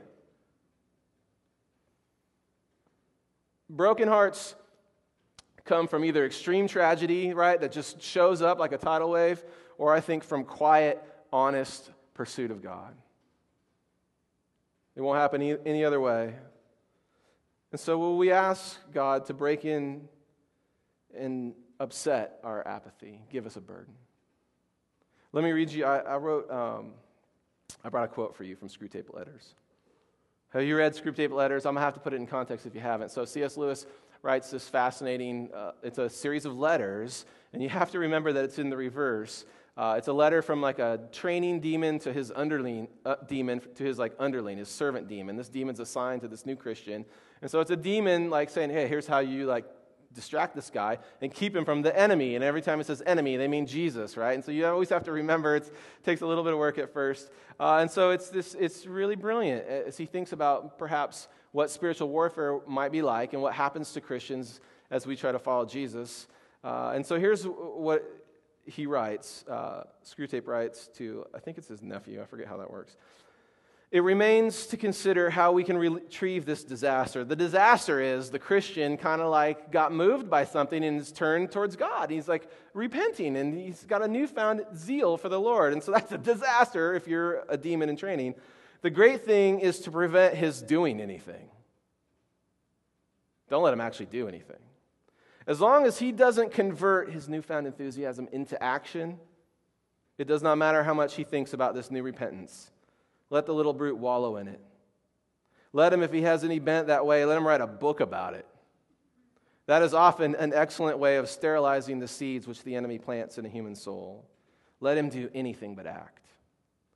Broken hearts come from either extreme tragedy, right, that just shows up like a tidal wave, or I think from quiet, honest pursuit of God. It won't happen any other way. And so will we ask God to break in and upset our apathy, give us a burden? Let me read you, I brought a quote for you from Screwtape Letters. Have you read Screwtape Letters? I'm going to have to put it in context if you haven't. So C.S. Lewis writes this fascinating, it's a series of letters, and you have to remember that it's in the reverse. It's a letter from like a training demon to his underling, his servant demon. This demon's assigned to this new Christian. And so it's a demon like saying, hey, here's how you distract this guy and keep him from the enemy. And every time it says enemy, they mean Jesus, right? And so you always have to remember it takes a little bit of work at first. And so it's really brilliant as he thinks about perhaps what spiritual warfare might be like and what happens to Christians as we try to follow Jesus. And so here's what he writes. Screwtape writes to, I think it's his nephew. I forget how that works. It remains to consider how we can retrieve this disaster. The disaster is the Christian kind of got moved by something and is turned towards God. He's repenting and he's got a newfound zeal for the Lord. And so that's a disaster if you're a demon in training. The great thing is to prevent his doing anything. Don't let him actually do anything. As long as he doesn't convert his newfound enthusiasm into action, it does not matter how much he thinks about this new repentance. Let the little brute wallow in it. Let him, if he has any bent that way, let him write a book about it. That is often an excellent way of sterilizing the seeds which the enemy plants in a human soul. Let him do anything but act.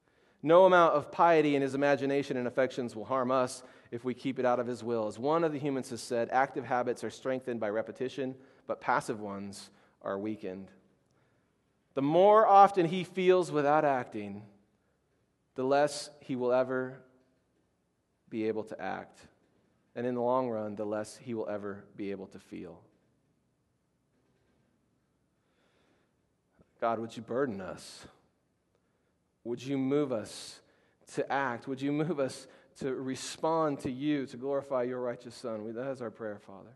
No amount of piety in his imagination and affections will harm us if we keep it out of his will. As one of the humans has said, active habits are strengthened by repetition, but passive ones are weakened. The more often he feels without acting, the less he will ever be able to act. And in the long run, the less he will ever be able to feel. God, would you burden us? Would you move us to act? Would you move us to respond to you, to glorify your righteous Son? That is our prayer, Father.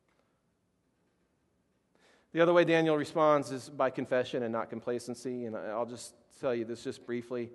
The other way Daniel responds is by confession and not complacency. And I'll just tell you this just briefly.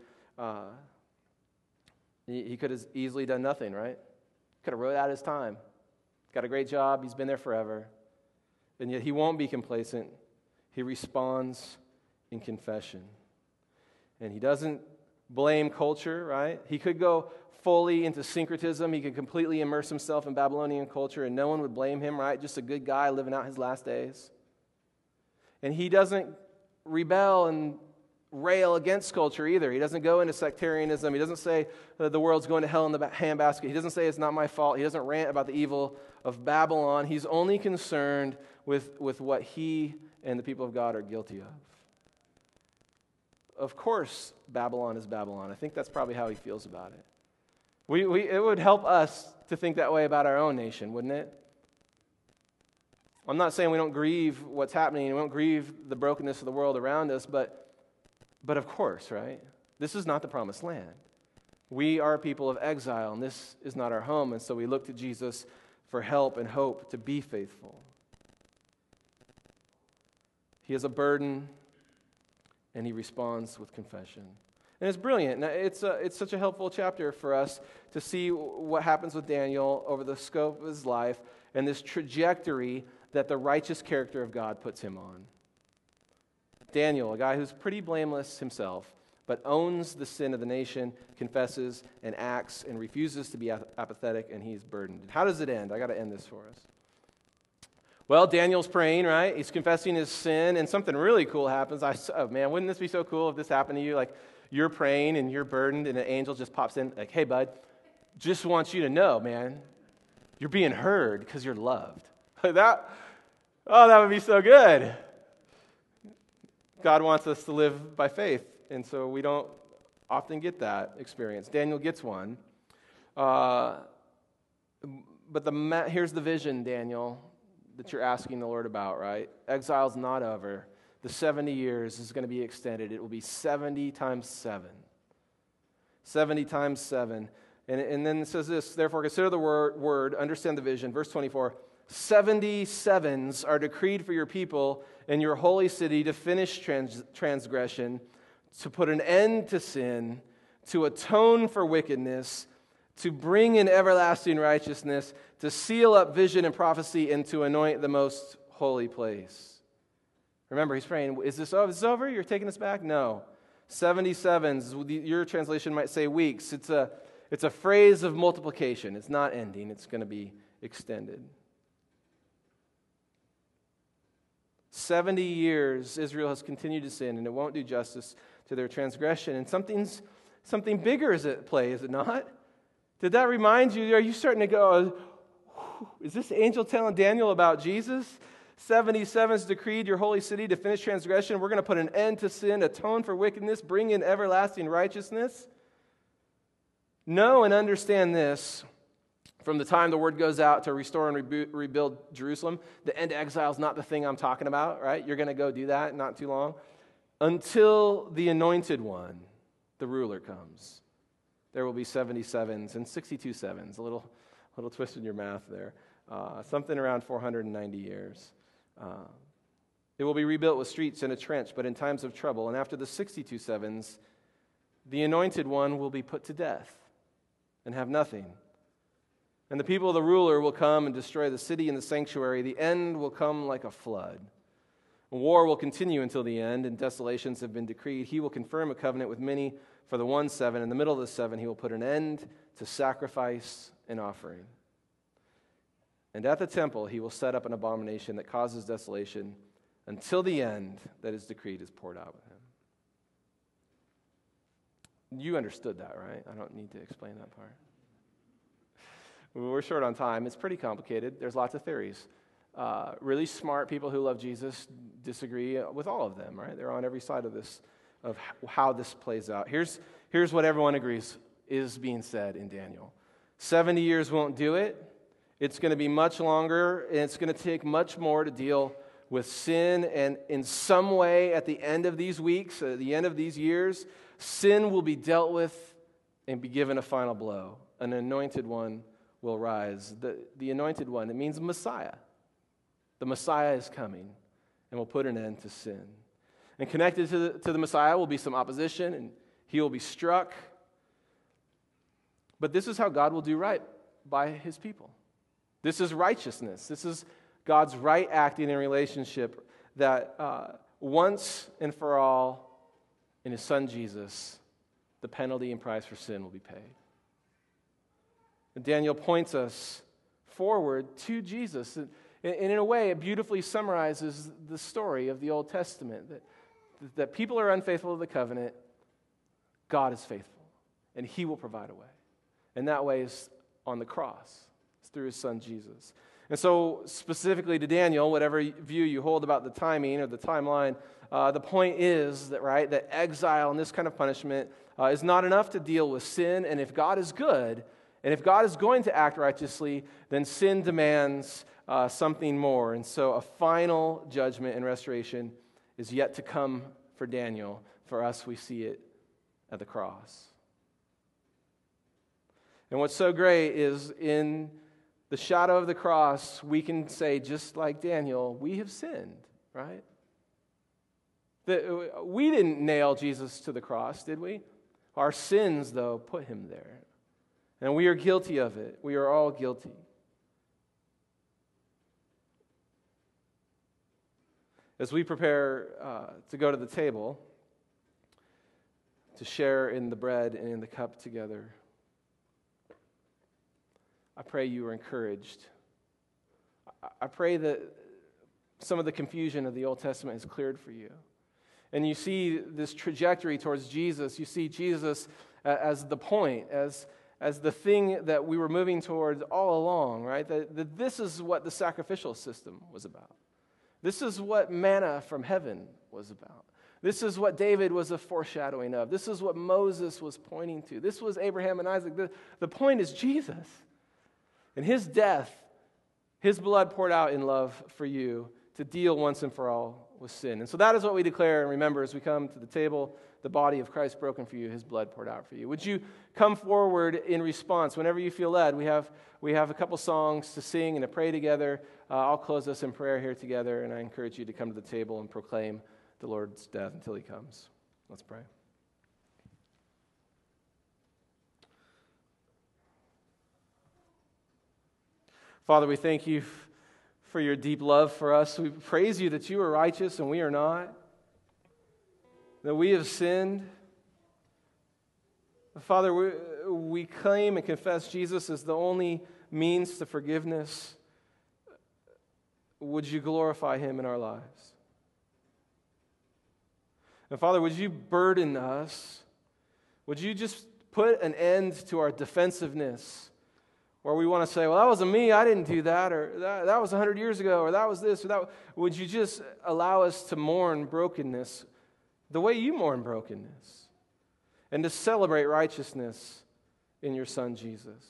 He could have easily done nothing, right? Could have wrote out his time. Got a great job. He's been there forever. And yet he won't be complacent. He responds in confession. And he doesn't blame culture, right? He could go fully into syncretism. He could completely immerse himself in Babylonian culture and no one would blame him, right? Just a good guy living out his last days. And he doesn't rebel and rail against culture either. He doesn't go into sectarianism. He doesn't say that the world's going to hell in the handbasket. He doesn't say it's not my fault. He doesn't rant about the evil of Babylon. He's only concerned with what he and the people of God are guilty of. Of course, Babylon is Babylon. I think that's probably how he feels about it. It would help us to think that way about our own nation, wouldn't it? I'm not saying we don't grieve what's happening, we don't grieve the brokenness of the world around us, but of course, right? This is not the promised land. We are a people of exile, and this is not our home, and so we look to Jesus for help and hope to be faithful. He has a burden, and he responds with confession. And it's brilliant. Now, it's such a helpful chapter for us to see what happens with Daniel over the scope of his life and this trajectory that the righteous character of God puts him on. Daniel, a guy who's pretty blameless himself, but owns the sin of the nation, confesses and acts and refuses to be apathetic, and he's burdened. How does it end? I got to end this for us. Well, Daniel's praying, right? He's confessing his sin, and something really cool happens. Oh man, wouldn't this be so cool if this happened to you? Like, you're praying and you're burdened, and an angel just pops in, like, hey, bud, just want you to know, man, you're being heard because you're loved. That would be so good. God wants us to live by faith, and so we don't often get that experience. Daniel gets one. But here's the vision, Daniel, that you're asking the Lord about, right? Exile's not over. The 70 years is going to be extended. It will be 70 times 7. 70 times 7. And then it says this, therefore consider the word, understand the vision. Verse 24, 77s are decreed for your people and your holy city to finish transgression, to put an end to sin, to atone for wickedness, to bring in everlasting righteousness, to seal up vision and prophecy, and to anoint the most holy place. Remember, he's praying, is this over? You're taking us back? No. 77s, your translation might say weeks. It's a phrase of multiplication. It's not ending. It's going to be extended. 70 years, Israel has continued to sin, and it won't do justice to their transgression. And something bigger is at play, is it not? Did that remind you? Are you starting to go, is this angel telling Daniel about Jesus? 77's decreed your holy city to finish transgression. We're going to put an end to sin, atone for wickedness, bring in everlasting righteousness. Know and understand this. From the time the word goes out to restore and rebuild Jerusalem, the end to exile is not the thing I'm talking about, right? You're going to go do that in not too long. Until the anointed one, the ruler, comes. There will be 77s and 62 sevens. A little twist in your math there. Something around 490 years. It will be rebuilt with streets and a trench, but in times of trouble. And after the 62 sevens, the anointed one will be put to death and have nothing. And the people of the ruler will come and destroy the city and the sanctuary. The end will come like a flood. War will continue until the end, and desolations have been decreed. He will confirm a covenant with many for the 1 7. In the middle of the 7, he will put an end to sacrifice and offering. And at the temple, he will set up an abomination that causes desolation until the end that is decreed is poured out with him. You understood that, right? I don't need to explain that part. We're short on time. It's pretty complicated. There's lots of theories. Really smart people who love Jesus disagree with all of them, right? They're on every side of this, of how this plays out. Here's what everyone agrees is being said in Daniel. 70 years won't do it. It's going to be much longer, and it's going to take much more to deal with sin. And in some way, at the end of these weeks, at the end of these years, sin will be dealt with and be given a final blow. An anointed one will rise. The anointed one, it means Messiah. The Messiah is coming and will put an end to sin. And connected to the Messiah will be some opposition, and he will be struck. But this is how God will do right by his people. This is righteousness. This is God's right acting in relationship that once and for all in his son Jesus, the penalty and price for sin will be paid. And Daniel points us forward to Jesus. And in a way, it beautifully summarizes the story of the Old Testament, that people are unfaithful to the covenant, God is faithful, and he will provide a way. And that way is on the cross. It's through his son Jesus. And so specifically to Daniel, whatever view you hold about the timing or the timeline, the point is that exile and this kind of punishment is not enough to deal with sin. And if God is good, and if God is going to act righteously, then sin demands something more. And so a final judgment and restoration is yet to come for Daniel. For us, we see it at the cross. And what's so great is in the shadow of the cross, we can say, just like Daniel, we have sinned, right? We didn't nail Jesus to the cross, did we? Our sins, though, put him there. And we are guilty of it. We are all guilty. As we prepare to go to the table, to share in the bread and in the cup together, I pray you are encouraged. I pray that some of the confusion of the Old Testament is cleared for you. And you see this trajectory towards Jesus. You see Jesus as the point, as the thing that we were moving towards all along, right? That this is what the sacrificial system was about. This is what manna from heaven was about. This is what David was a foreshadowing of. This is what Moses was pointing to. This was Abraham and Isaac. The point is Jesus. And his death, his blood poured out in love for you to deal once and for all with sin. And so that is what we declare and remember as we come to the table, the body of Christ broken for you, his blood poured out for you. Would you come forward in response whenever you feel led? We have a couple songs to sing and to pray together. I'll close us in prayer here together, and I encourage you to come to the table and proclaim the Lord's death until he comes. Let's pray. Father, we thank you for your deep love for us. We praise you that you are righteous and we are not, that we have sinned. Father, we claim and confess Jesus as the only means to forgiveness. Would you glorify him in our lives? And Father, would you burden us? Would you just put an end to our defensiveness? Where we want to say, well, that wasn't me, I didn't do that, or that was 100 years ago, or that was this, or that. Would you just allow us to mourn brokenness the way you mourn brokenness, and to celebrate righteousness in your Son, Jesus?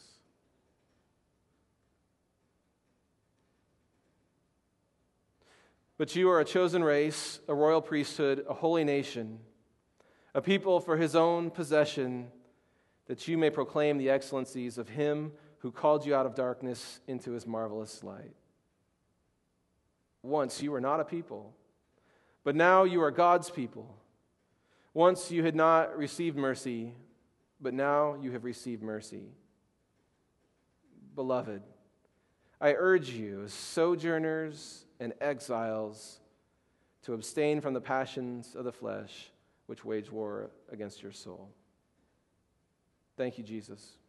But you are a chosen race, a royal priesthood, a holy nation, a people for his own possession, that you may proclaim the excellencies of him who called you out of darkness into his marvelous light. Once you were not a people, but now you are God's people. Once you had not received mercy, but now you have received mercy. Beloved, I urge you as sojourners and exiles to abstain from the passions of the flesh which wage war against your soul. Thank you, Jesus.